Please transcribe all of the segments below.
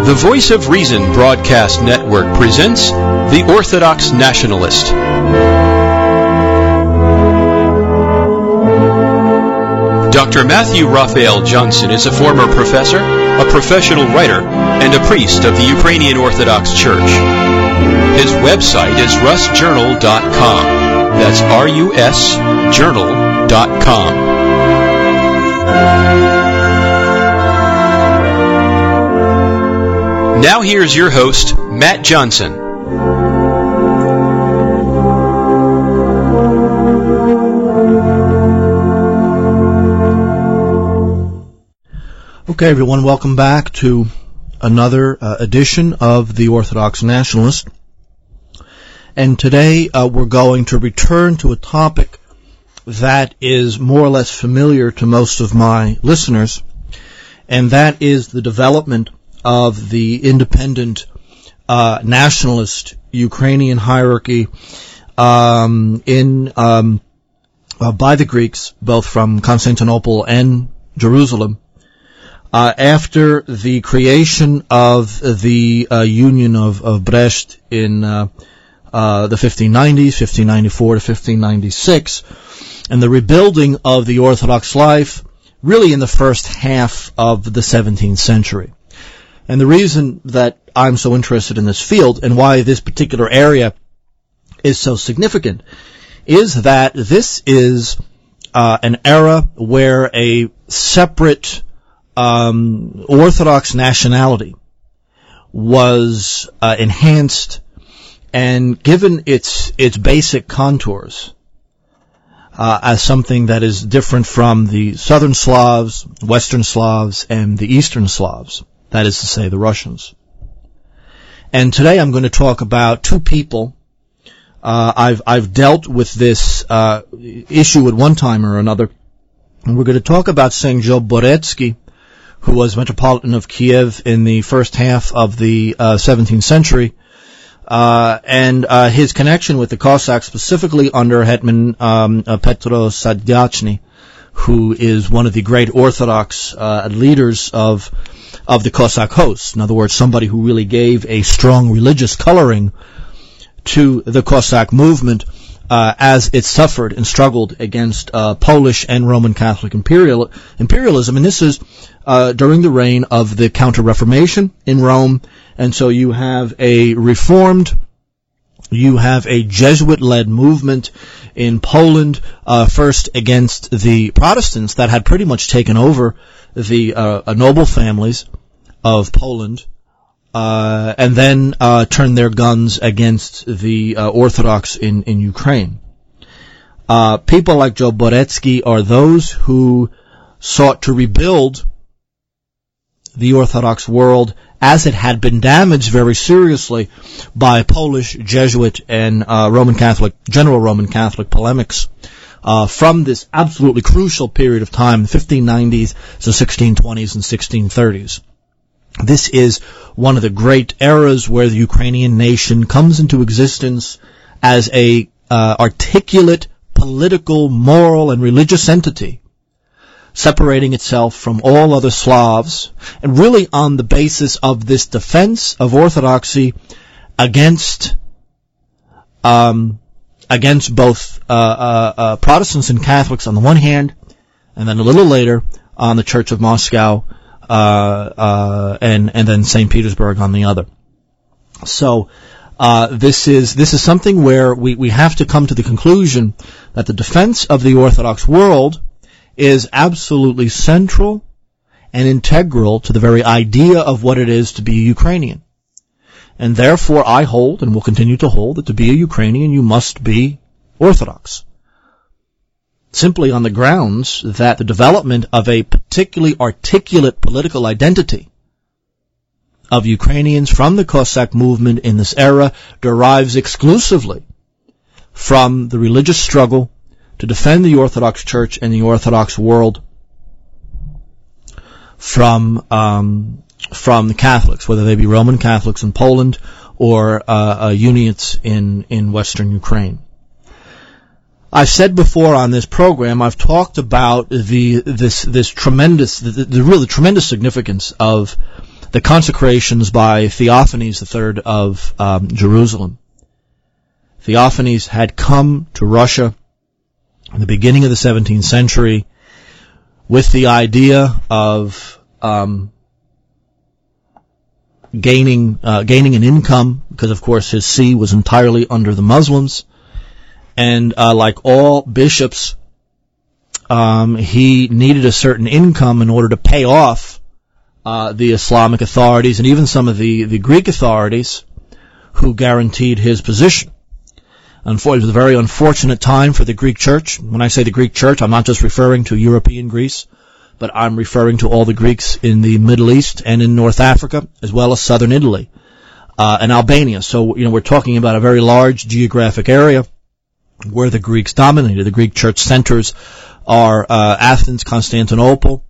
The Voice of Reason Broadcast Network presents The Orthodox Nationalist. Dr. Matthew Raphael Johnson is a former professor, a professional writer, and a priest of the Ukrainian Orthodox Church. His website is rusjournal.com. That's R-U-S journal.com. Now here's your host, Matt Johnson. Okay, everyone, welcome back to another edition of The Orthodox Nationalist. And today we're going to return to a topic that is more or less familiar to most of my listeners, and that is the development of the independent nationalist Ukrainian hierarchy by the Greeks, both from Constantinople and Jerusalem, after the creation of the Union of Brest in the 1590s, 1594 to 1596, and the rebuilding of the Orthodox life really in the first half of the 17th century. And the reason that I'm so interested in this field and why this particular area is so significant is that this is an era where a separate Orthodox nationality was enhanced and given its basic contours as something that is different from the Southern Slavs, Western Slavs, and the Eastern Slavs. That is to say, the Russians. And today I'm going to talk about two people. I've dealt with this issue at one time or another, and we're going to talk about St. Joe Boretsky, who was Metropolitan of Kiev in the first half of the 17th century, and his connection with the Cossacks, specifically under Hetman Petro Sadyachny, who is one of the great Orthodox leaders of the Cossack hosts. In other words, somebody who really gave a strong religious coloring to the Cossack movement as it suffered and struggled against Polish and Roman Catholic imperialism. And this is during the reign of the Counter-Reformation in Rome. And so you have a Jesuit-led movement in Poland, first against the Protestants that had pretty much taken over the noble families of Poland, and then turned their guns against the Orthodox in Ukraine. People like Joe Boretsky are those who sought to rebuild the Orthodox world as it had been damaged very seriously by Polish, Jesuit, and general Roman Catholic polemics from this absolutely crucial period of time, the 1590s, the 1620s, and 1630s. This is one of the great eras where the Ukrainian nation comes into existence as a articulate political, moral, and religious entity, separating itself from all other Slavs, and really on the basis of this defense of orthodoxy against both Protestants and Catholics on the one hand, and then a little later on the Church of Moscow, and then St. Petersburg on the other. So this is something where we have to come to the conclusion that the defense of the Orthodox world is absolutely central and integral to the very idea of what it is to be a Ukrainian. And therefore I hold, and will continue to hold, that to be a Ukrainian you must be Orthodox. Simply on the grounds that the development of a particularly articulate political identity of Ukrainians from the Cossack movement in this era derives exclusively from the religious struggle to defend the Orthodox Church and the Orthodox world from the Catholics, whether they be Roman Catholics in Poland or Uniates in Western Ukraine. I've said before on this program, I've talked about the tremendous significance of the consecrations by Theophanes III of Jerusalem. Theophanes had come to Russia in the beginning of the 17th century with the idea of gaining an income, because of course his see was entirely under the Muslims, and like all bishops, he needed a certain income in order to pay off the Islamic authorities and even some of the Greek authorities who guaranteed his position. Unfortunately, it was a very unfortunate time for the Greek Church. When I say the Greek Church, I'm not just referring to European Greece, but I'm referring to all the Greeks in the Middle East and in North Africa, as well as southern Italy and Albania. So, we're talking about a very large geographic area where the Greeks dominated. The Greek Church centers are Athens, Constantinople,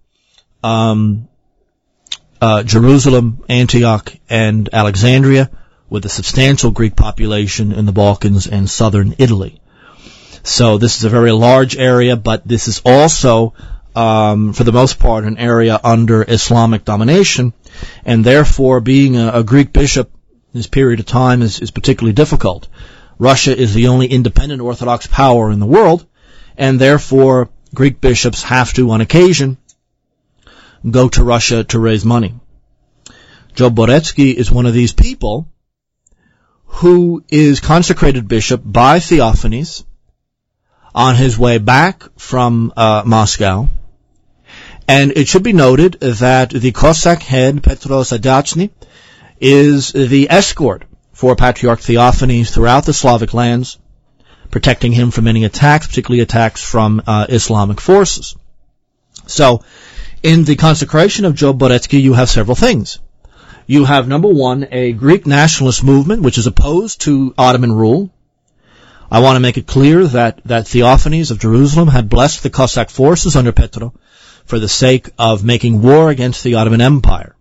Jerusalem, Antioch, and Alexandria, with a substantial Greek population in the Balkans and southern Italy. So this is a very large area, but this is also, for the most part, an area under Islamic domination, and therefore being a Greek bishop in this period of time is particularly difficult. Russia is the only independent Orthodox power in the world, and therefore Greek bishops have to, on occasion, go to Russia to raise money. Job Boretsky is one of these people who is consecrated bishop by Theophanes on his way back from Moscow. And it should be noted that the Cossack head, Petro Sadachny, is the escort for Patriarch Theophanes throughout the Slavic lands, protecting him from any attacks, particularly attacks from Islamic forces. So, in the consecration of Job Boretsky, you have several things. You have, number one, a Greek nationalist movement, which is opposed to Ottoman rule. I want to make it clear that Theophanes of Jerusalem had blessed the Cossack forces under Petro for the sake of making war against the Ottoman Empire.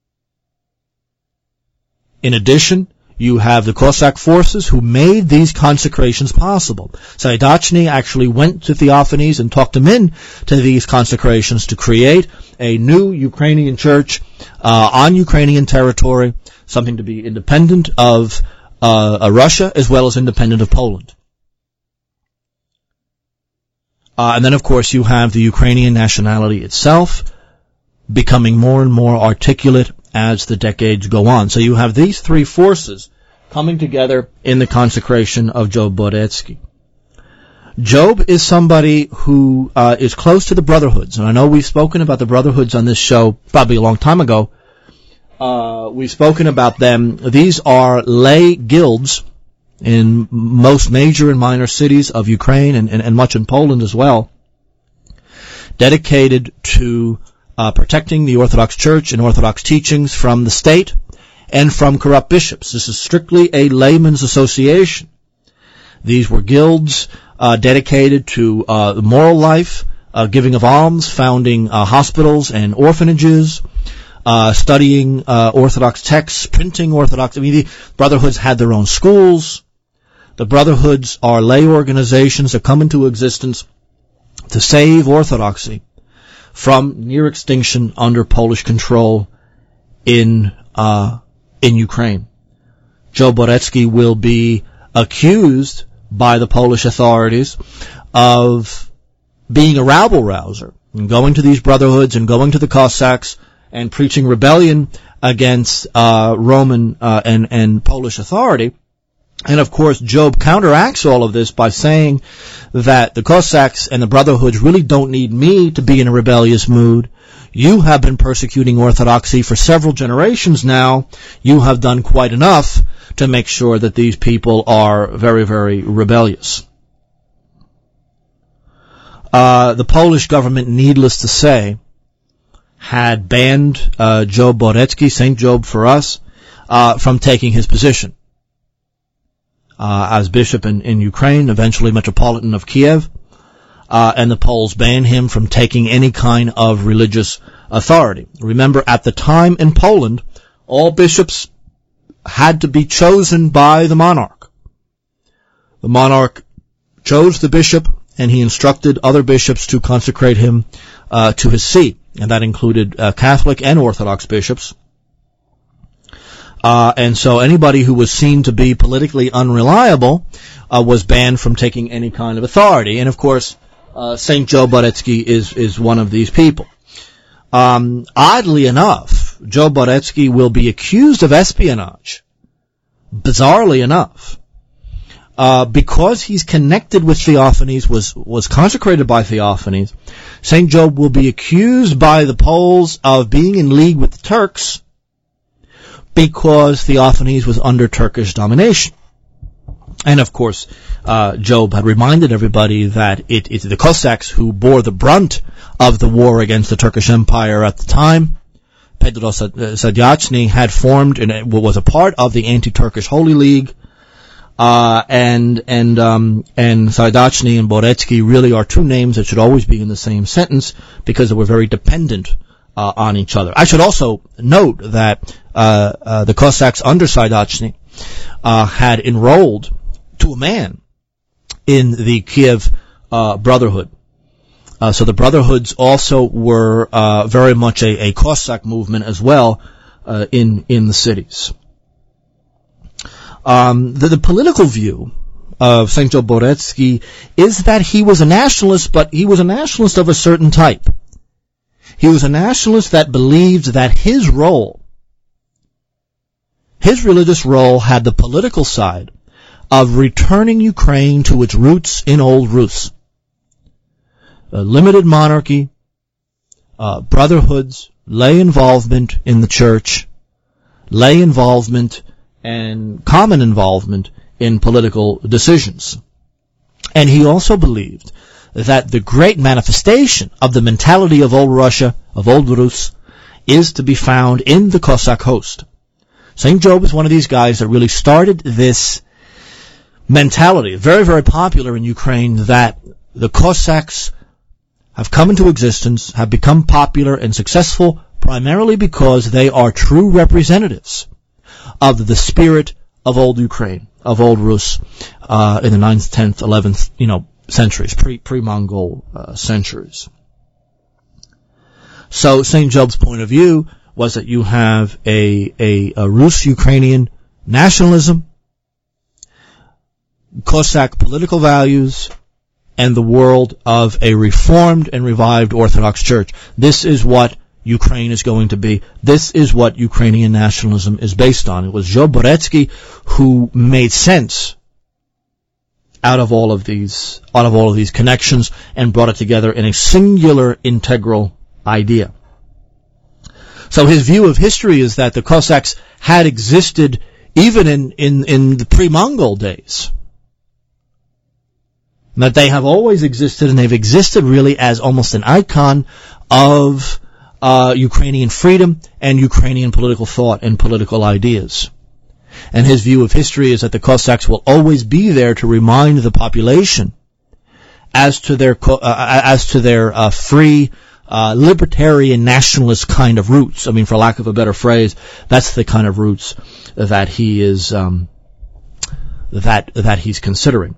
In addition, you have the Cossack forces who made these consecrations possible. Sadachny actually went to Theophanes and talked him in to these consecrations to create a new Ukrainian church on Ukrainian territory, something to be independent of Russia as well as independent of Poland. And then, of course, you have the Ukrainian nationality itself becoming more and more articulate as the decades go on. So you have these three forces coming together in the consecration of Job Boretsky. Job is somebody who is close to the Brotherhoods, and I know we've spoken about the Brotherhoods on this show probably a long time ago. We've spoken about them. These are lay guilds in most major and minor cities of Ukraine and much in Poland as well, dedicated to protecting the Orthodox Church and Orthodox teachings from the state and from corrupt bishops. This is strictly a layman's association. These were guilds dedicated to the moral life, giving of alms, founding hospitals and orphanages, studying Orthodox texts, printing Orthodox. The Brotherhoods had their own schools. The Brotherhoods are lay organizations that come into existence to save Orthodoxy from near extinction under Polish control in Ukraine. Job Boretsky will be accused by the Polish authorities of being a rabble-rouser and going to these Brotherhoods and going to the Cossacks and preaching rebellion against Roman and Polish authority. And of course, Job counteracts all of this by saying that the Cossacks and the Brotherhoods really don't need me to be in a rebellious mood. You have been persecuting Orthodoxy for several generations now. You have done quite enough to make sure that these people are very, very rebellious. The Polish government, needless to say, had banned Job Boretsky, St. Job for us, from taking his position as bishop in Ukraine, eventually Metropolitan of Kiev, and the Poles banned him from taking any kind of religious authority. Remember, at the time in Poland, all bishops had to be chosen by the monarch. The monarch chose the bishop, and he instructed other bishops to consecrate him to his see, and that included Catholic and Orthodox bishops. And so anybody who was seen to be politically unreliable was banned from taking any kind of authority. And of course, St. Joe Borecki is one of these people. Oddly enough, Joe Borecki will be accused of espionage, bizarrely enough, because he's connected with Theophanes, was consecrated by Theophanes. St. Joe will be accused by the Poles of being in league with the Turks because Theophanes was under Turkish domination. And of course, Job had reminded everybody that it's the Cossacks who bore the brunt of the war against the Turkish Empire at the time. Pedro Sadyachny had formed and was a part of the anti-Turkish Holy League, and Sadyachny and Borecki really are two names that should always be in the same sentence because they were very dependent on each other. I should also note that the Cossacks under Sadyachny had enrolled to a man in the Kiev Brotherhood. So the Brotherhoods also were very much a Cossack movement as well in the cities. The political view of St. Joe Borecki is that he was a nationalist, but he was a nationalist of a certain type. He was a nationalist that believed that his religious role had the political side of returning Ukraine to its roots in Old Rus. Limited monarchy, brotherhoods, lay involvement in the church, lay involvement and common involvement in political decisions. And he also believed that the great manifestation of the mentality of Old Russia, of Old Rus, is to be found in the Cossack host. St. Job is one of these guys that really started this mentality, very, very popular in Ukraine, that the Cossacks have come into existence, have become popular and successful primarily because they are true representatives of the spirit of old Ukraine, of Old Rus, in the 9th, 10th, 11th, centuries, pre-Mongol centuries. So St. Job's point of view was that you have a Rus-Ukrainian nationalism, Cossack political values, and the world of a reformed and revived Orthodox Church. This is what Ukraine is going to be. This is what Ukrainian nationalism is based on. It was Joe Borecki who made sense out of all of these connections and brought it together in a singular integral idea. So his view of history is that the Cossacks had existed even in the pre-Mongol days. That they have always existed, and they've existed really as almost an icon of Ukrainian freedom and Ukrainian political thought and political ideas. And his view of history is that the Cossacks will always be there to remind the population as to their free, libertarian nationalist kind of roots. I mean, for lack of a better phrase, that's the kind of roots that he is that he's considering.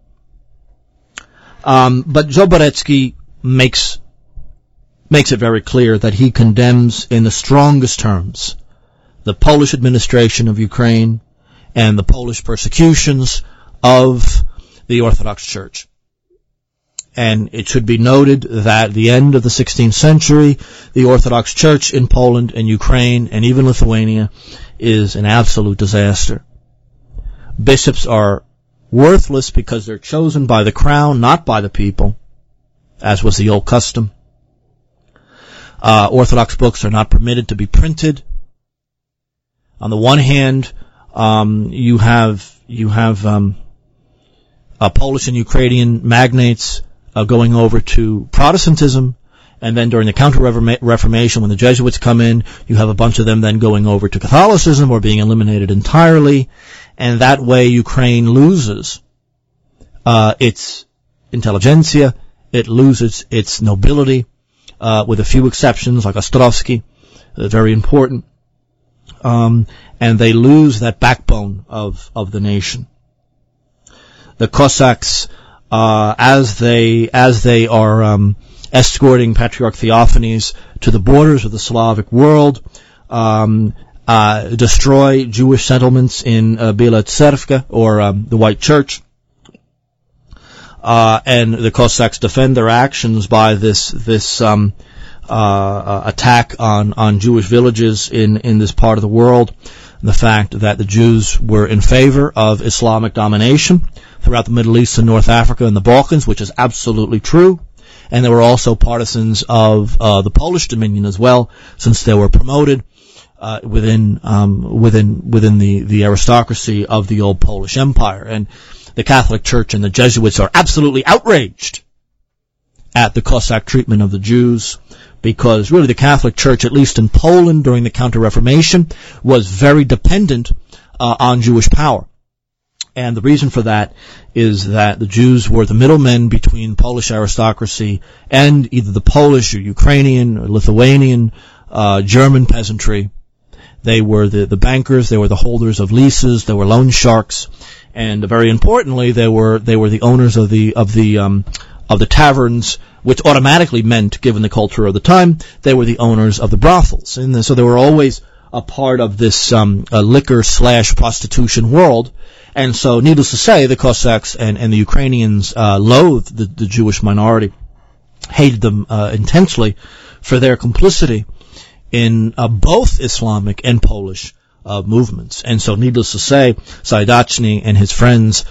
But Joe Borecki makes it very clear that he condemns in the strongest terms the Polish administration of Ukraine and the Polish persecutions of the Orthodox Church. And it should be noted that at the end of the 16th century, the Orthodox Church in Poland and Ukraine and even Lithuania is an absolute disaster. Bishops are worthless because they're chosen by the crown, not by the people, as was the old custom. Orthodox books are not permitted to be printed. On the one hand, you have Polish and Ukrainian magnates going over to Protestantism, and then during the Counter-Reformation, when the Jesuits come in, you have a bunch of them then going over to Catholicism or being eliminated entirely, and that way Ukraine loses its intelligentsia, it loses its nobility, with a few exceptions like Ostrovsky, very important, and they lose that backbone of the nation. The Cossacks, as they are escorting Patriarch Theophanes to the borders of the Slavic world, destroy Jewish settlements in Bila Tservka, or the White Church. And the Cossacks defend their actions by this attack on Jewish villages in this part of the world. The fact that the Jews were in favor of Islamic domination throughout the Middle East and North Africa and the Balkans, which is absolutely true. And they were also partisans of the Polish dominion as well, since they were promoted within the aristocracy of the old Polish Empire. And the Catholic Church and the Jesuits are absolutely outraged at the Cossack treatment of the Jews, because really the Catholic Church, at least in Poland during the Counter-Reformation, was very dependent on Jewish power. And the reason for that is that the Jews were the middlemen between Polish aristocracy and either the Polish or Ukrainian or Lithuanian, German peasantry. They were the bankers, they were the holders of leases, they were loan sharks, and very importantly, they were the owners of the taverns, which automatically meant, given the culture of the time, they were the owners of the brothels. And so they were always a part of this liquor/prostitution world. And so, needless to say, the Cossacks and the Ukrainians loathed the Jewish minority, hated them intensely for their complicity in both Islamic and Polish movements. And so, needless to say, Saidachny and his friends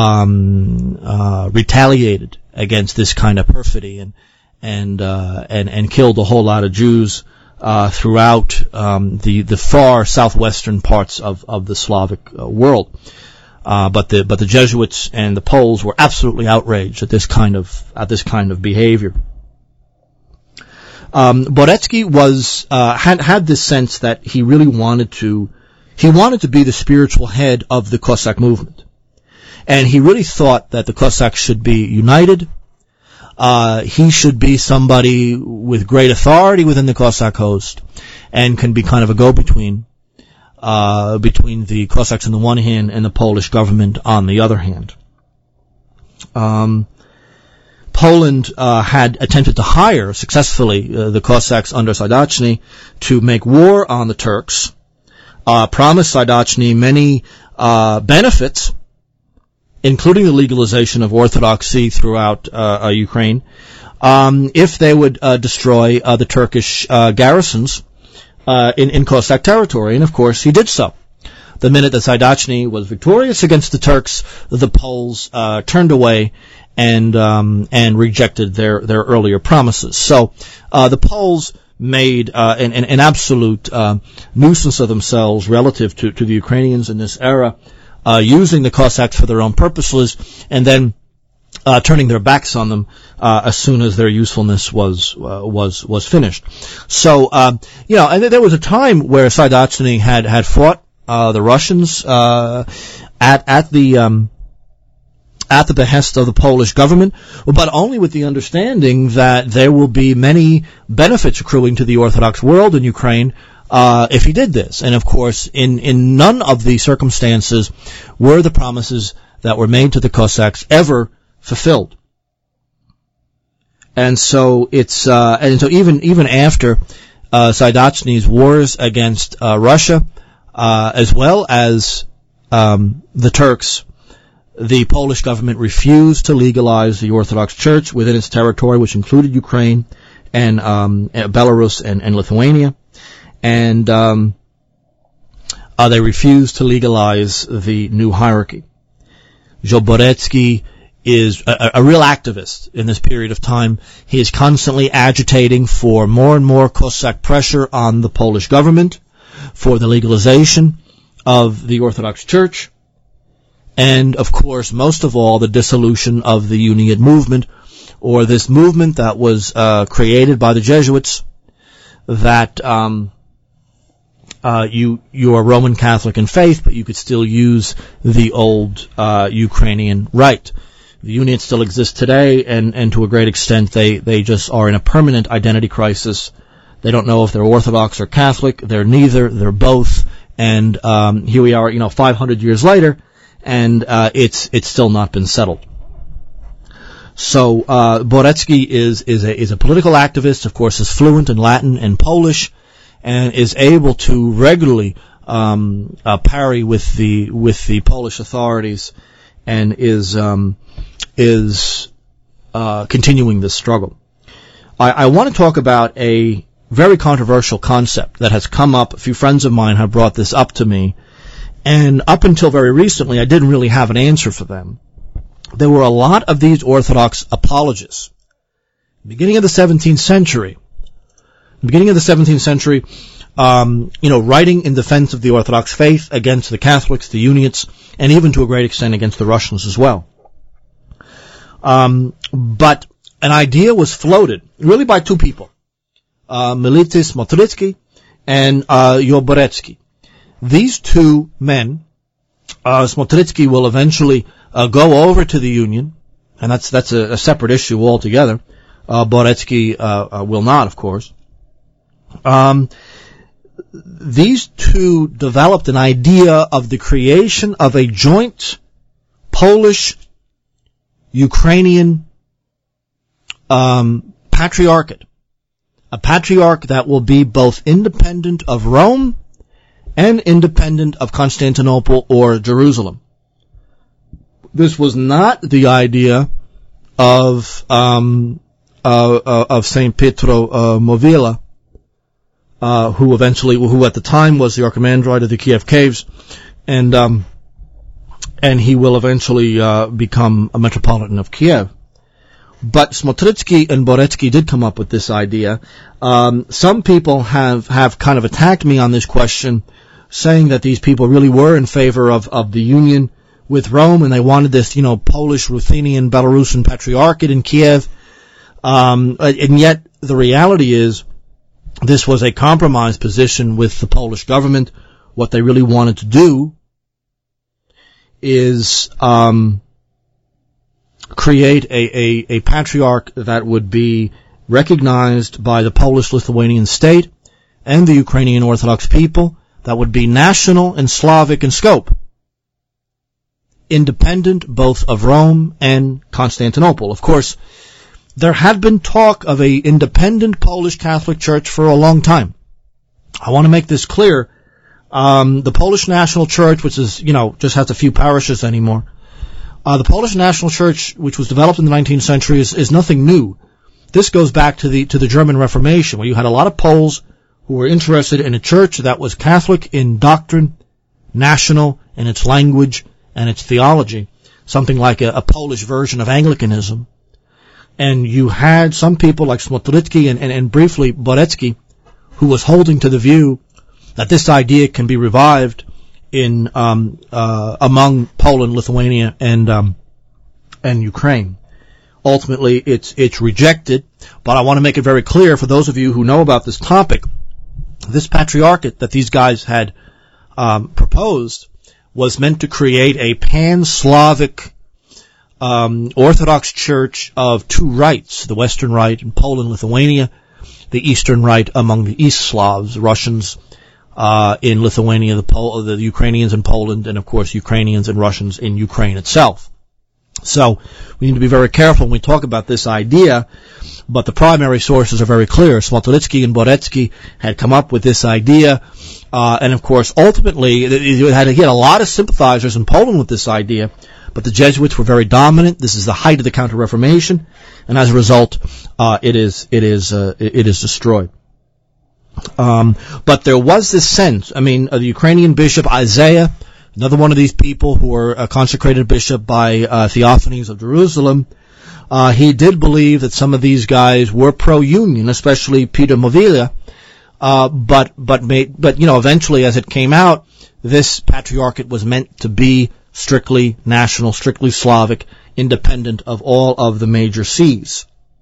retaliated against this kind of perfidy and killed a whole lot of Jews throughout the far southwestern parts of the Slavic world. But the Jesuits and the Poles were absolutely outraged at this kind of behavior. Borецki had this sense that he really wanted to be the spiritual head of the Cossack movement. And he really thought that the Cossacks should be united. He should be somebody with great authority within the Cossack host and can be kind of a go-between between the Cossacks on the one hand and the Polish government on the other hand. Poland had attempted to hire successfully the Cossacks under Saidachny to make war on the Turks, promised Saidachny many benefits, including the legalization of Orthodoxy throughout Ukraine, if they would destroy the Turkish garrisons in Cossack territory. And of course he did so. The minute that Saidachny was victorious against the Turks, the Poles turned away and rejected their earlier promises. So the Poles made an absolute nuisance of themselves relative to the Ukrainians in this era, using the Cossacks for their own purposes, and then turning their backs on them as soon as their usefulness was finished. So and there was a time where Saidachny had fought the Russians at the behest of the Polish government, but only with the understanding that there will be many benefits accruing to the Orthodox world in Ukraine if he did this. And of course, in none of the circumstances were the promises that were made to the Cossacks ever fulfilled. And so even after Saidachny's wars against Russia, as well as the Turks, the Polish government refused to legalize the Orthodox Church within its territory, which included Ukraine and Belarus and Lithuania. And they refused to legalize the new hierarchy. Borецki is a real activist in this period of time. He is constantly agitating for more and more Cossack pressure on the Polish government for the legalization of the Orthodox Church, and of course, most of all, the dissolution of the Uniate movement, or this movement that was created by the Jesuits, that you are Roman Catholic in faith, but you could still use the old Ukrainian rite. The Uniate still exists today, and to a great extent, they just are in a permanent identity crisis. They don't know if they're Orthodox or Catholic. They're neither. They're both. And here we are, 500 years later, and it's still not been settled. So Borецki is a political activist. Of course, is fluent in Latin and Polish, and is able to regularly parry with the Polish authorities, and is continuing this struggle. I want to talk about a very controversial concept that has come up. A few friends of mine have brought this up to me, and up until very recently, I didn't really have an answer for them. There were a lot of these Orthodox apologists. Beginning of the 17th century, writing in defense of the Orthodox faith against the Catholics, the Unionists, and even to a great extent against the Russians as well. But an idea was floated, really by two people, Melity Smotritsky and Yoboretsky. These two men, Smotritsky will eventually go over to the Union, and that's a separate issue altogether. Boretsky will not, of course. These two developed an idea of the creation of a joint Polish-Ukrainian patriarchate. A patriarch that will be both independent of Rome and independent of Constantinople or Jerusalem. This was not the idea of Saint Pietro Movila, who at the time was the archimandrite of the Kiev Caves, and he will eventually become a metropolitan of Kiev. But Smotritsky and Boretsky did come up with this idea. Some people have kind of attacked me on this question, saying that these people really were in favor of the union with Rome, and they wanted this, Polish, Ruthenian, Belarusian patriarchate in Kiev. And yet the reality is this was a compromise position with the Polish government. What they really wanted to do is create a patriarch that would be recognized by the Polish-Lithuanian state and the Ukrainian Orthodox people, that would be national and Slavic in scope, independent both of Rome and Constantinople. Of course, there had been talk of a independent Polish Catholic Church for a long time. I want to make this clear. The Polish National Church, which is, just has a few parishes anymore, the Polish National Church, which was developed in the 19th century, is nothing new. This goes back to the German Reformation, where you had a lot of Poles who were interested in a church that was Catholic in doctrine, national in its language and its theology, something like a Polish version of Anglicanism. And you had some people like Smotritsky and briefly Boretsky, who was holding to the view that this idea can be revived in among Poland, Lithuania, and Ukraine. Ultimately, it's rejected. But I want to make it very clear for those of you who know about this topic, this patriarchate that these guys had proposed was meant to create a pan-Slavic Orthodox Church of two rites: the Western Rite in Poland, Lithuania, the Eastern Rite among the East Slavs, Russians in Lithuania, the Ukrainians in Poland, and of course Ukrainians and Russians in Ukraine itself. So we need to be very careful when we talk about this idea, but the primary sources are very clear. Smotritsky and Boretsky had come up with this idea, and of course ultimately he had a lot of sympathizers in Poland with this idea, but the Jesuits were very dominant. This is the height of the Counter-Reformation, and as a result, it is destroyed. But there was this sense, the Ukrainian bishop Isaiah, another one of these people who were a consecrated bishop by Theophanes of Jerusalem, he did believe that some of these guys were pro-union, especially Peter Movila, but eventually, as it came out, this patriarchate was meant to be strictly national, strictly Slavic, independent of all of the major sees.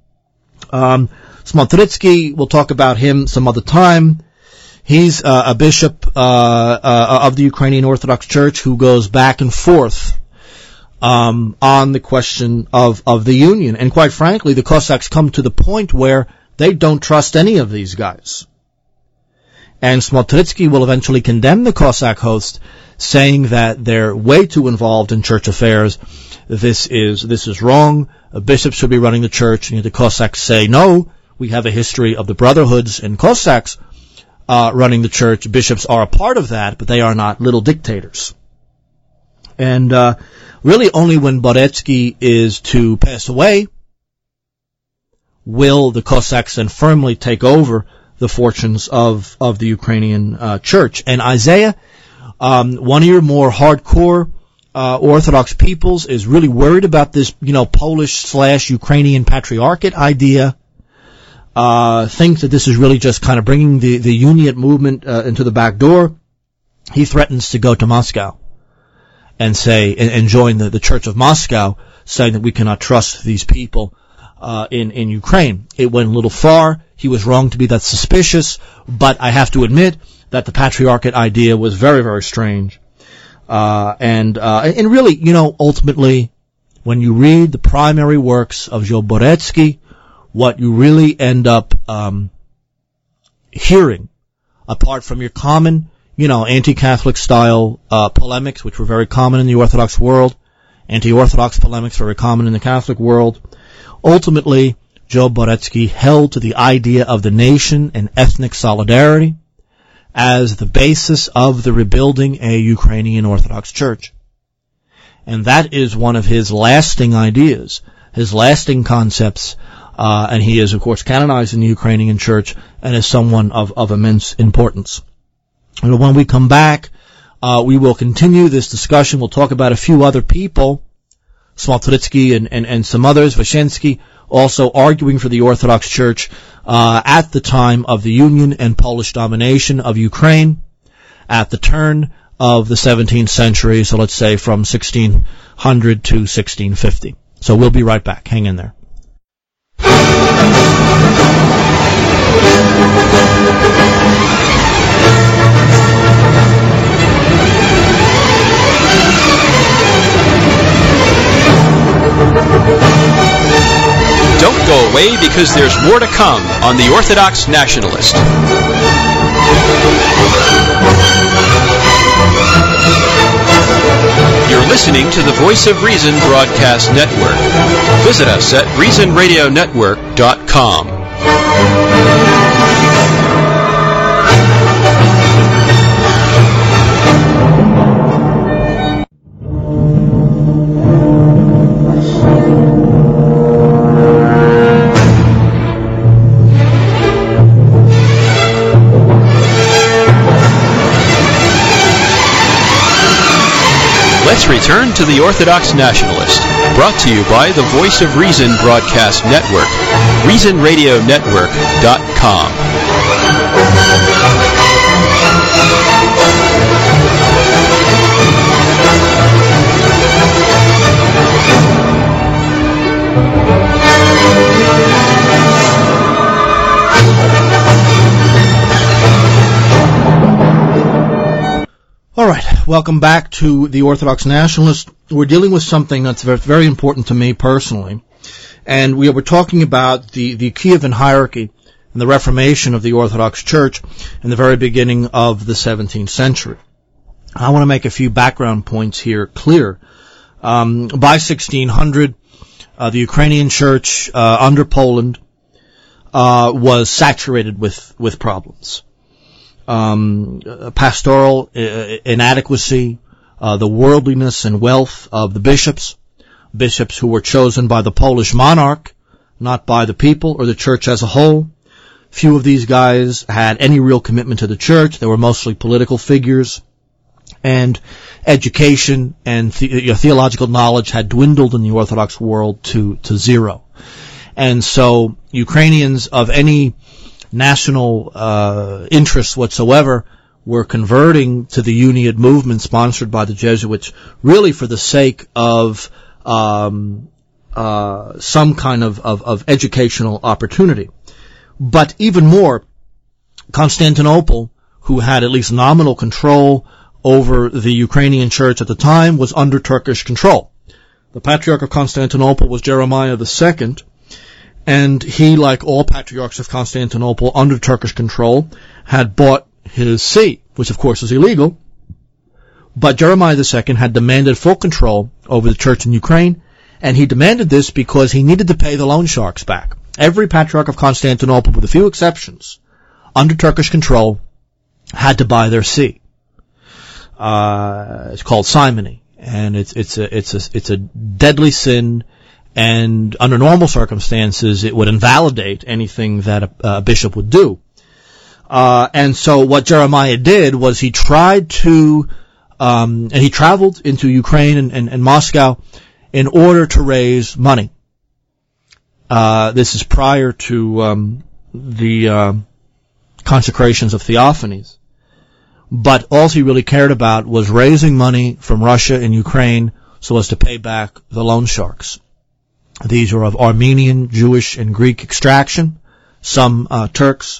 Smotritsky, we'll talk about him some other time. He's a bishop of the Ukrainian Orthodox Church who goes back and forth on the question of the union. And quite frankly, the Cossacks come to the point where they don't trust any of these guys. And Smotritsky will eventually condemn the Cossack host, saying that they're way too involved in church affairs. This is wrong. A bishop should be running the church. And the Cossacks say, no, we have a history of the brotherhoods and Cossacks running the church. Bishops are a part of that, but they are not little dictators. And really only when Boretsky is to pass away will the Cossacks then firmly take over the fortunes of the Ukrainian church. And Isaiah, one of your more hardcore Orthodox peoples, is really worried about this, Polish/Ukrainian patriarchate idea. Thinks that this is really just kind of bringing the Uniate movement into the back door. He threatens to go to Moscow and say and join the Church of Moscow, saying that we cannot trust these people in Ukraine. It went a little far. He was wrong to be that suspicious, but I have to admit that the patriarchate idea was very, very strange. And really, ultimately, when you read the primary works of Joe Boretsky, what you really end up hearing, apart from your common, anti-Catholic style polemics, which were very common in the Orthodox world, anti-Orthodox polemics very common in the Catholic world, ultimately, Joe Boretsky held to the idea of the nation and ethnic solidarity as the basis of the rebuilding a Ukrainian Orthodox Church. And that is one of his lasting ideas, his lasting concepts, and he is, of course, canonized in the Ukrainian Church and is someone of immense importance. And when we come back, we will continue this discussion. We'll talk about a few other people, Smotritsky and some others, Wyszynski, also arguing for the Orthodox Church at the time of the Union and Polish domination of Ukraine, at the turn of the 17th century, so let's say from 1600 to 1650. So we'll be right back. Hang in there. Don't go away, because there's more to come on The Orthodox Nationalist. You're listening to the Voice of Reason Broadcast Network. Visit us at reasonradionetwork.com. Let's return to the Orthodox Nationalist, brought to you by the Voice of Reason Broadcast Network, reasonradionetwork.com. All right, welcome back to the Orthodox Nationalist. We're dealing with something that's very important to me personally, and we're talking about the Kievan hierarchy and the Reformation of the Orthodox Church in the very beginning of the 17th century. I want to make a few background points here clear. By 1600, the Ukrainian Church under Poland was saturated with problems. Pastoral inadequacy, the worldliness and wealth of the bishops who were chosen by the Polish monarch, not by the people or the church as a whole. Few of these guys had any real commitment to the church. They were mostly political figures, and education and theological knowledge had dwindled in the Orthodox world to zero. And so Ukrainians of any national interests whatsoever were converting to the Uniate movement sponsored by the Jesuits, really for the sake of some kind of educational opportunity. But even more, Constantinople, who had at least nominal control over the Ukrainian church at the time, was under Turkish control. The Patriarch of Constantinople was Jeremiah II, and he, like all patriarchs of Constantinople under Turkish control, had bought his see, which of course is illegal. But Jeremiah II had demanded full control over the church in Ukraine, and he demanded this because he needed to pay the loan sharks back. Every Patriarch of Constantinople, with a few exceptions, under Turkish control, had to buy their see. It's called simony, and it's a deadly sin, and under normal circumstances it would invalidate anything that a bishop would do. And so what Jeremiah did was he tried to, and he traveled into Ukraine and Moscow in order to raise money. This is prior to the consecrations of theophanies. But all he really cared about was raising money from Russia and Ukraine so as to pay back the loan sharks. These are of Armenian, Jewish, and Greek extraction, some Turks.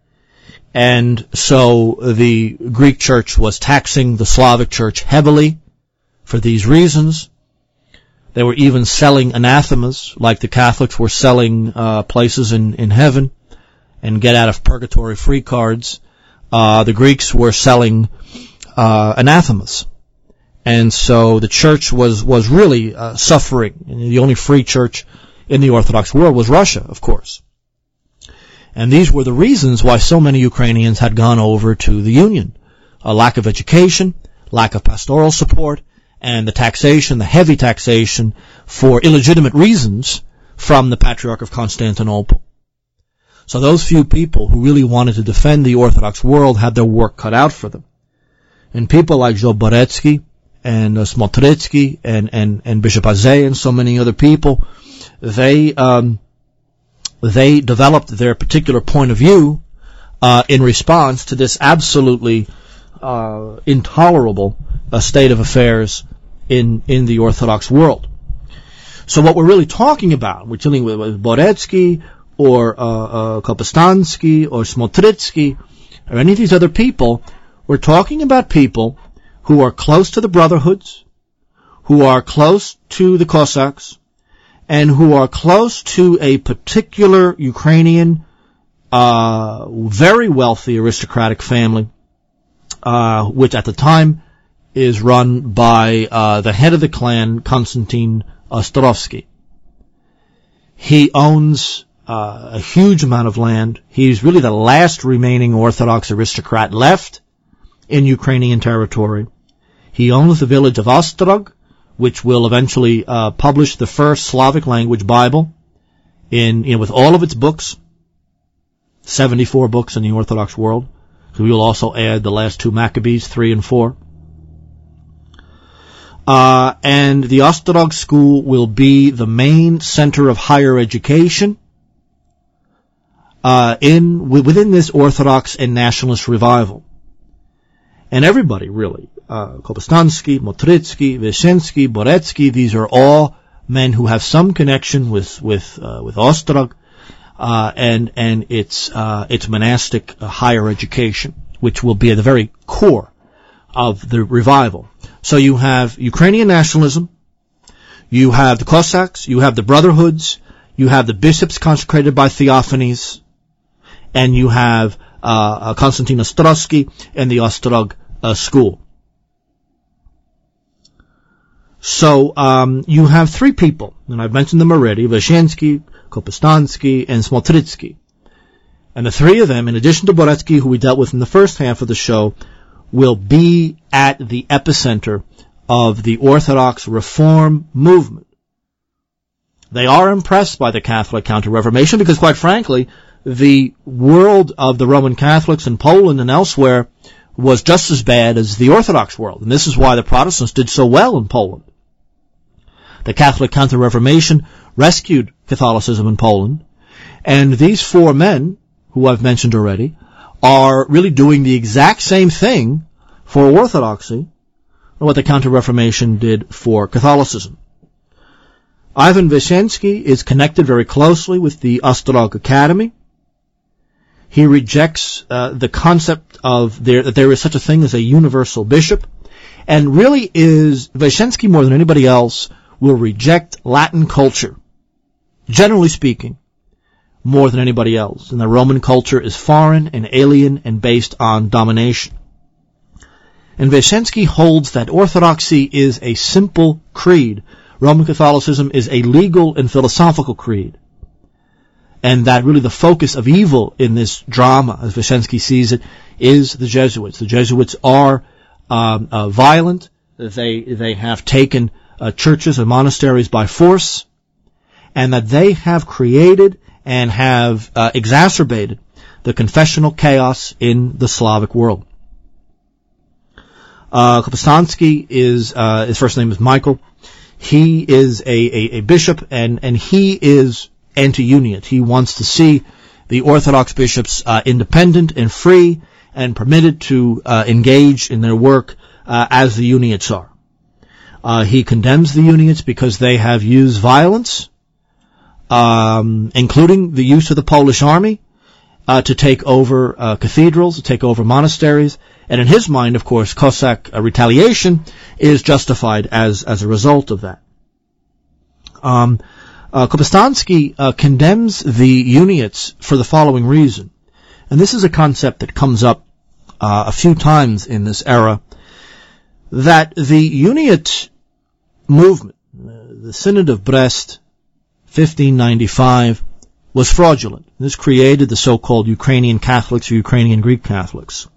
And so the Greek church was taxing the Slavic church heavily for these reasons. They were even selling anathemas, like the Catholics were selling places in heaven and get out of purgatory free cards. The Greeks were selling anathemas. And so the church was really suffering. And the only free church in the Orthodox world was Russia, of course. And these were the reasons why so many Ukrainians had gone over to the Union. A lack of education, lack of pastoral support, and the taxation, the heavy taxation, for illegitimate reasons from the Patriarch of Constantinople. So those few people who really wanted to defend the Orthodox world had their work cut out for them. And people like Zhoboretsky and Smotritsky and Bishop Azay and so many other people, they developed their particular point of view in response to this absolutely intolerable state of affairs in the Orthodox world. So what we're really talking about, we're dealing with Boretsky or Kopostansky or Smotritsky or any of these other people, we're talking about people who are close to the Brotherhoods, who are close to the Cossacks, and who are close to a particular Ukrainian, very wealthy aristocratic family, which at the time is run by the head of the clan, Konstantin Ostrovsky. He owns a huge amount of land. He's really the last remaining Orthodox aristocrat left in Ukrainian territory. He owns the village of Ostrog, which will eventually publish the first Slavic language Bible with all of its books, 74 books in the Orthodox world. So we will also add the last two Maccabees, 3 and 4. And the Ostrog school will be the main center of higher education within this Orthodox and nationalist revival. And everybody, really, Kopostansky, Motritsky, Vyshensky, Boretsky, these are all men who have some connection with Ostrog, and its monastic higher education, which will be at the very core of the revival. So you have Ukrainian nationalism, you have the Cossacks, you have the Brotherhoods, you have the bishops consecrated by theophanies, and you have Konstantin Ostrovsky and the Ostrog school. So you have three people, and I've mentioned them already, Vyshensky, Kopostansky, and Smotritsky. And the three of them, in addition to Boretsky, who we dealt with in the first half of the show, will be at the epicenter of the Orthodox Reform movement. They are impressed by the Catholic Counter-Reformation because, quite frankly, the world of the Roman Catholics in Poland and elsewhere was just as bad as the Orthodox world. And this is why the Protestants did so well in Poland. The Catholic Counter-Reformation rescued Catholicism in Poland. And these four men, who I've mentioned already, are really doing the exact same thing for Orthodoxy what the Counter-Reformation did for Catholicism. Ivan Vyshensky is connected very closely with the Ostrog Academy. He rejects the concept of that there is such a thing as a universal bishop, and really is, Vyshensky more than anybody else will reject Latin culture, generally speaking, more than anybody else. And the Roman culture is foreign and alien and based on domination. And Vyshensky holds that Orthodoxy is a simple creed. Roman Catholicism is a legal and philosophical creed. and that really the focus of evil in this drama, as Wyszynski sees it, is the Jesuits. The Jesuits are violent. They have taken churches and monasteries by force, and that they have created and have exacerbated the confessional chaos in the Slavic world. Kopusthansky is, his first name is Michael. He is a bishop, and he is anti-Uniate. He wants to see the Orthodox bishops independent and free and permitted to engage in their work as the Uniates are. He condemns the Uniates because they have used violence, including the use of the Polish army, to take over cathedrals, to take over monasteries, and in his mind, of course, Cossack retaliation is justified as a result of that. Kopusthansky condemns the Uniates for the following reason, and this is a concept that comes up a few times in this era, that the Uniate movement, the Synod of Brest, 1595, was fraudulent. This created the so-called Ukrainian Catholics or Ukrainian Greek Catholics.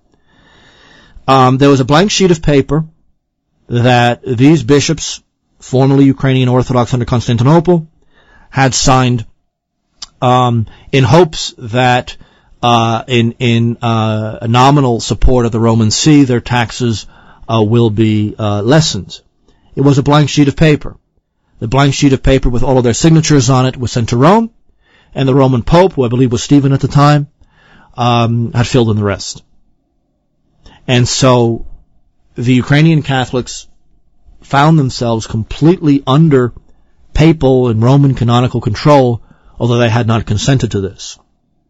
There was a blank sheet of paper that these bishops, formerly Ukrainian Orthodox under Constantinople, had signed in hopes that in nominal support of the Roman See, their taxes will be lessened. It was a blank sheet of paper. The blank sheet of paper with all of their signatures on it was sent to Rome, and the Roman Pope, who I believe was Stephen at the time, had filled in the rest. And so the Ukrainian Catholics found themselves completely under papal and Roman canonical control, although they had not consented to this.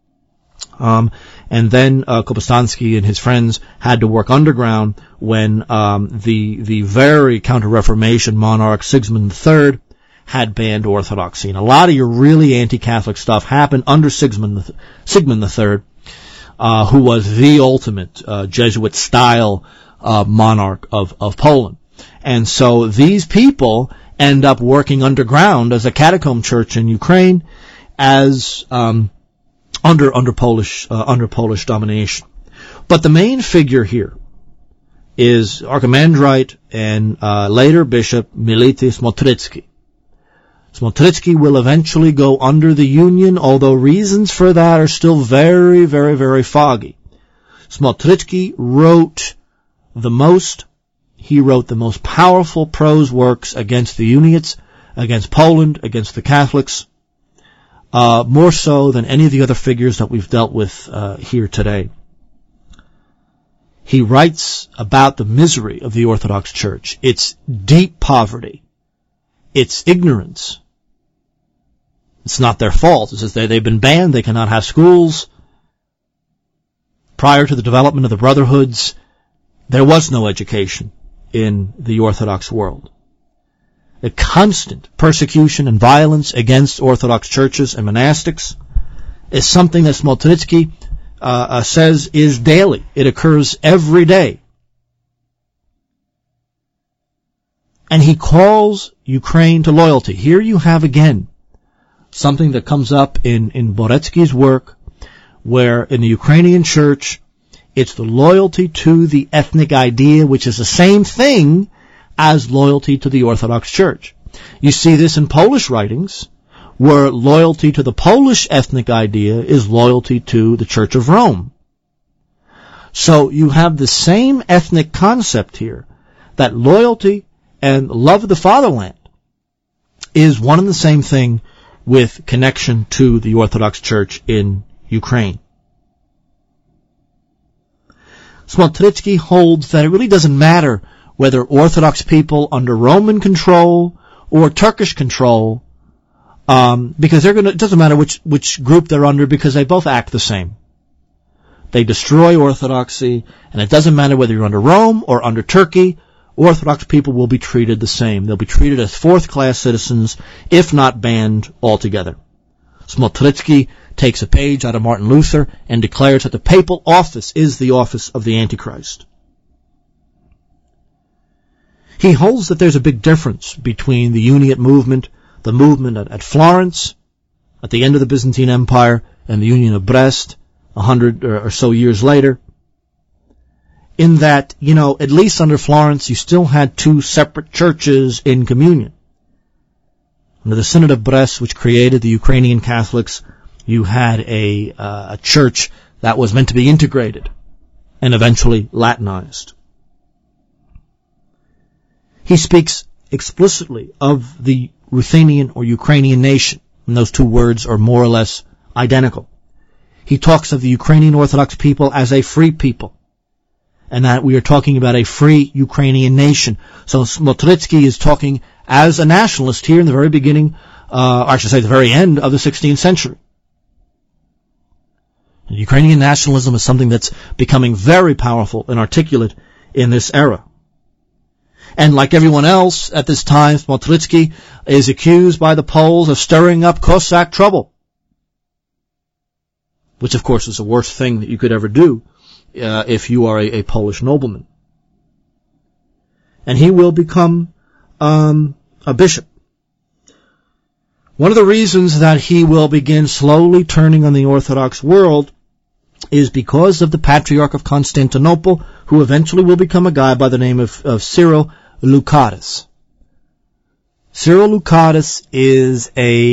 And then Kopusthansky and his friends had to work underground when the very Counter-Reformation monarch Sigismund III had banned orthodoxy. And a lot of your really anti-Catholic stuff happened under Sigismund III, who was the ultimate Jesuit-style monarch of Poland. And so these people end up working underground as a catacomb church in Ukraine, as under Polish domination. But the main figure here is Archimandrite and later Bishop Mility Smotritsky. Smotritsky will eventually go under the Union, although reasons for that are still very, very, very foggy. Smotritsky wrote the most powerful prose works against the Uniates, against Poland, against the Catholics, more so than any of the other figures that we've dealt with here today. He writes about the misery of the Orthodox Church, its deep poverty, its ignorance. It's not their fault. It's just they've been banned. They cannot have schools. Prior to the development of the Brotherhoods, there was no education in the Orthodox world. The constant persecution and violence against Orthodox churches and monastics is something that Smotritsky says is daily. It occurs every day. And he calls Ukraine to loyalty. Here you have again something that comes up in Boretsky's work, where in the Ukrainian church, it's the loyalty to the ethnic idea, which is the same thing as loyalty to the Orthodox Church. You see this in Polish writings, where loyalty to the Polish ethnic idea is loyalty to the Church of Rome. So you have the same ethnic concept here, that loyalty and love of the fatherland is one and the same thing with connection to the Orthodox Church in Ukraine. Smotritsky holds that it really doesn't matter whether Orthodox people under Roman control or Turkish control, because it doesn't matter which group they're under, because they both act the same. They destroy orthodoxy, and it doesn't matter whether you're under Rome or under Turkey, Orthodox people will be treated the same. They'll be treated as fourth-class citizens, if not banned altogether. Smotritsky takes a page out of Martin Luther and declares that the papal office is the office of the Antichrist. He holds that there's a big difference between the Uniate movement, the movement at Florence, at the end of the Byzantine Empire and the Union of Brest, 100 or so years later, in that, at least under Florence, you still had two separate churches in communion. Under the Synod of Brest, which created the Ukrainian Catholics, you had a church that was meant to be integrated and eventually Latinized. He speaks explicitly of the Ruthenian or Ukrainian nation, and those two words are more or less identical. He talks of the Ukrainian Orthodox people as a free people, and that we are talking about a free Ukrainian nation. So Smotritsky is talking as a nationalist here in the very beginning, or I should say the very end of the 16th century. Ukrainian nationalism is something that's becoming very powerful and articulate in this era. And like everyone else at this time, Smotritsky is accused by the Poles of stirring up Cossack trouble, which of course is the worst thing that you could ever do if you are a Polish nobleman. And he will become a bishop. One of the reasons that he will begin slowly turning on the Orthodox world is because of the Patriarch of Constantinople, who eventually will become a guy by the name of Cyril Loukatis. Cyril Loukatis is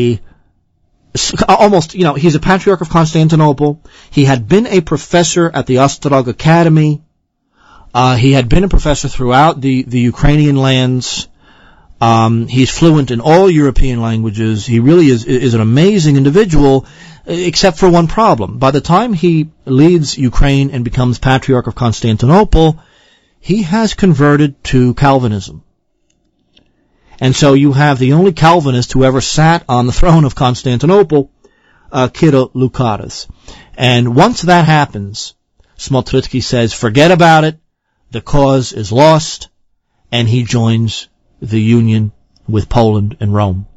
he's a Patriarch of Constantinople. He had been a professor at the Ostrog Academy. He had been a professor throughout the Ukrainian lands. He's fluent in all European languages. He really is an amazing individual, except for one problem. By the time he leads Ukraine and becomes Patriarch of Constantinople, he has converted to Calvinism. And so you have the only Calvinist who ever sat on the throne of Constantinople, Kirill Loukatis. And once that happens, Smotritsky says, forget about it, the cause is lost, and he joins the union with Poland and Rome.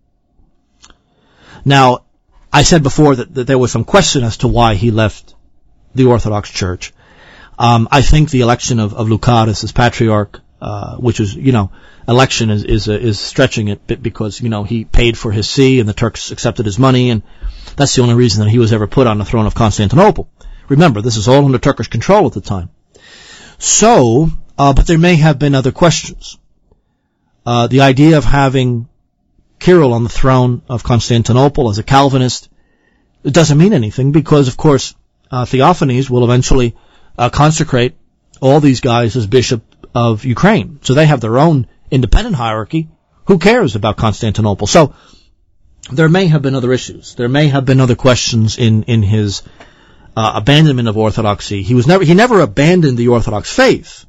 Now, I said before that there was some question as to why he left the Orthodox Church. I think the election of Loukatis as Patriarch, which is, election is stretching it a bit because, he paid for his see and the Turks accepted his money, and that's the only reason that he was ever put on the throne of Constantinople. Remember, this is all under Turkish control at the time. So, but there may have been other questions. The idea of having Kirill on the throne of Constantinople as a Calvinist, it doesn't mean anything because, of course, Theophanes will eventually consecrate all these guys as bishop of Ukraine. So they have their own independent hierarchy. Who cares about Constantinople? So there may have been other issues. There may have been other questions in his abandonment of Orthodoxy. He never abandoned the Orthodox faith.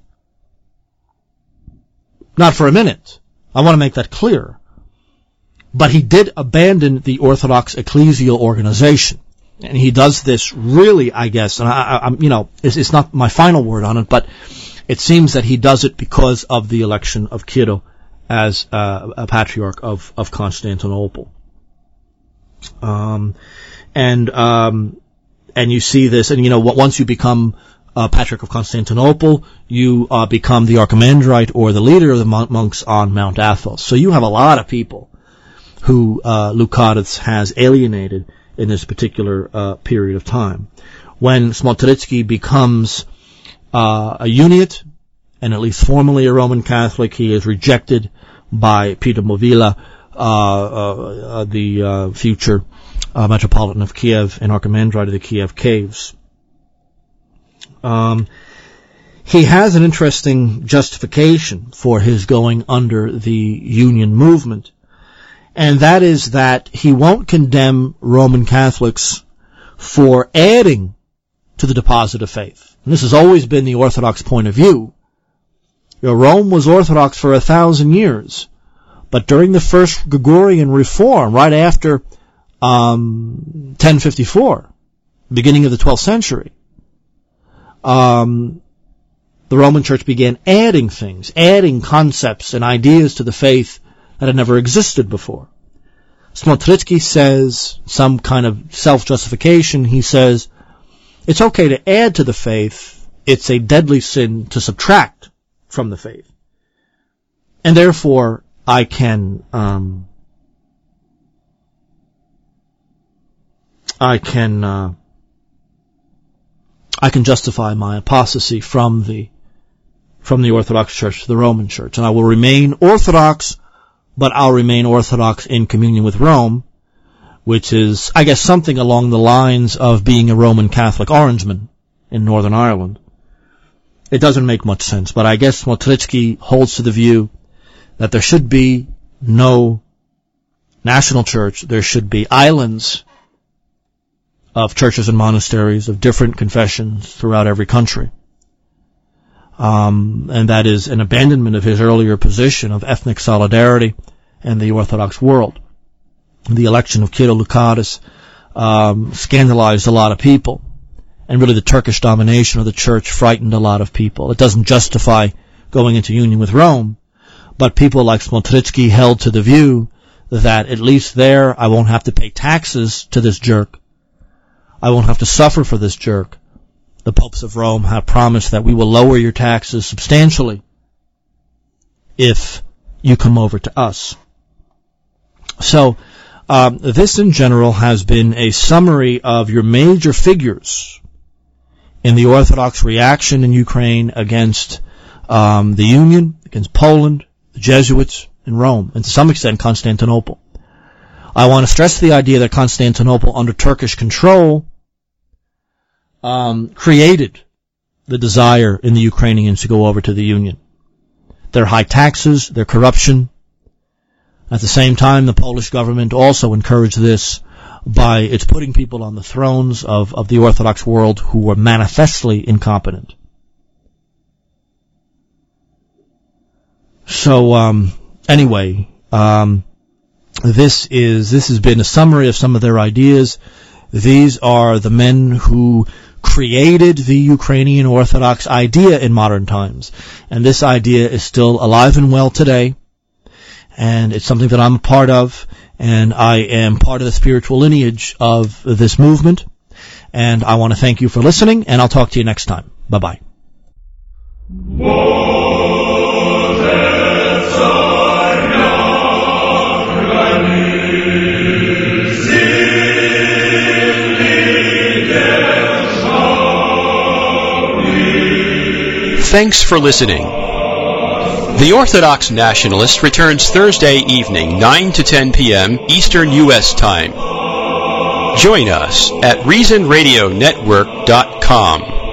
Not for a minute. I want to make that clear. But he did abandon the Orthodox ecclesial organization. And he does this really, I guess, and it's not my final word on it, but it seems that he does it because of the election of Kirill as a Patriarch of Constantinople. And you see this, and once you become Patriarch of Constantinople, you become the Archimandrite or the leader of the monks on Mount Athos. So you have a lot of people who Loukatis has alienated in this particular period of time. When Smotritsky becomes a Uniate, and at least formally a Roman Catholic, he is rejected by Peter Movila, the future Metropolitan of Kiev and Archimandrite of the Kiev Caves. He has an interesting justification for his going under the Union movement, and that is that he won't condemn Roman Catholics for adding to the deposit of faith. And this has always been the Orthodox point of view. Rome was Orthodox for 1,000 years, but during the First Gregorian Reform, right after 1054, beginning of the 12th century, the Roman Church began adding things, adding concepts and ideas to the faith that had never existed before. Smotritsky says, some kind of self-justification, he says, it's okay to add to the faith, it's a deadly sin to subtract from the faith. And therefore, I can I can justify my apostasy from the Orthodox Church to the Roman Church, and I will remain Orthodox, but I'll remain Orthodox in communion with Rome, which is, I guess, something along the lines of being a Roman Catholic Orangeman in Northern Ireland. It doesn't make much sense, but I guess Motritsky holds to the view that there should be no national church. There should be islands of churches and monasteries of different confessions throughout every country. And that is an abandonment of his earlier position of ethnic solidarity and the Orthodox world. The election of Kirill Lukadis scandalized a lot of people, and really the Turkish domination of the church frightened a lot of people. It doesn't justify going into union with Rome, but people like Smotritsky held to the view that at least there I won't have to pay taxes to this jerk. I won't have to suffer for this jerk. The popes of Rome have promised that we will lower your taxes substantially if you come over to us. So, this in general has been a summary of your major figures in the Orthodox reaction in Ukraine against the Union, against Poland, the Jesuits, and Rome, and to some extent Constantinople. I want to stress the idea that Constantinople, under Turkish control, created the desire in the Ukrainians to go over to the Union. Their high taxes, their corruption. At the same time, the Polish government also encouraged this by its putting people on the thrones of the Orthodox world who were manifestly incompetent. So, anyway, this has been a summary of some of their ideas. These are the men who created the Ukrainian Orthodox idea in modern times. And this idea is still alive and well today. And it's something that I'm a part of. And I am part of the spiritual lineage of this movement. And I want to thank you for listening, and I'll talk to you next time. Bye-bye. Thanks for listening. The Orthodox Nationalist returns Thursday evening, 9 to 10 p.m. Eastern U.S. Time. Join us at ReasonRadioNetwork.com.